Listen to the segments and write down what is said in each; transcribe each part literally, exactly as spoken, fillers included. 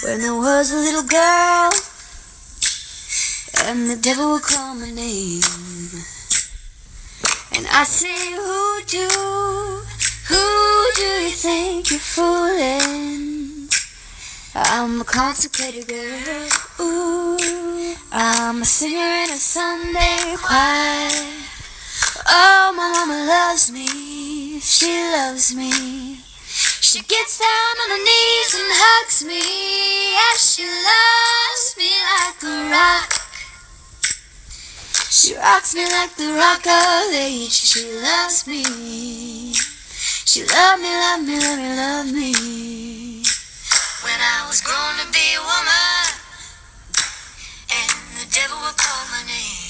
When I was a little girl and the devil would call my name, and I say, who do, who do you think you're fooling? I'm a consecrated girl, ooh, I'm a singer in a Sunday choir. Oh, my mama loves me, she loves me. She gets down on her knees and hugs me, yeah, she loves me like a rock. She rocks me like the rock of ages. She loves me. She love me, love me, love me, love me. When I was grown to be a woman, and the devil would call my name,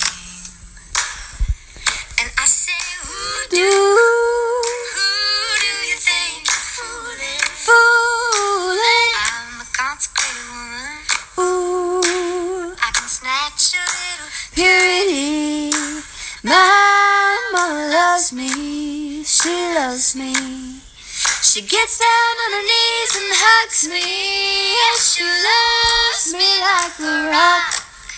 and I say, who do, who do you think you're fooling? Fooling. I'm a consecrated woman. Ooh, I can snatch a little purity. My mama loves me, she loves me. She gets down on her knees and hugs me, yeah, she loves me like a rock.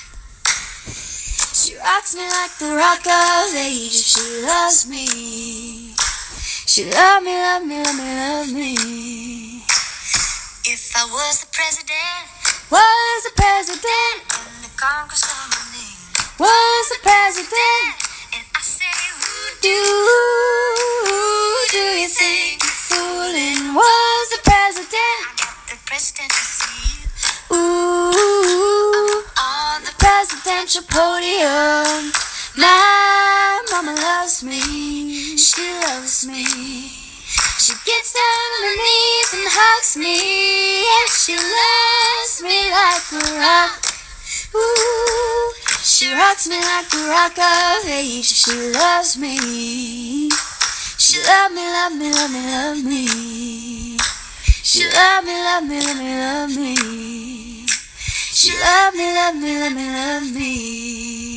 She rocks me like the rock of ages. She loves me. She love me, love me, love me, love me. If I was the president, was the president, and the Congress nominee, was the president, and I say, who do, who do you think you're fooling? Was the president, I got the presidency, ooh, on the presidential podium. My mama loves me, she loves me. She gets down on her knees and hugs me, yeah, she loves me like a rock. Ooh, she rocks me like the rock of ages. She loves me. She love me, love me, love me, love me. She love me, love me, love me, love me. She love me, love me, love me, love me.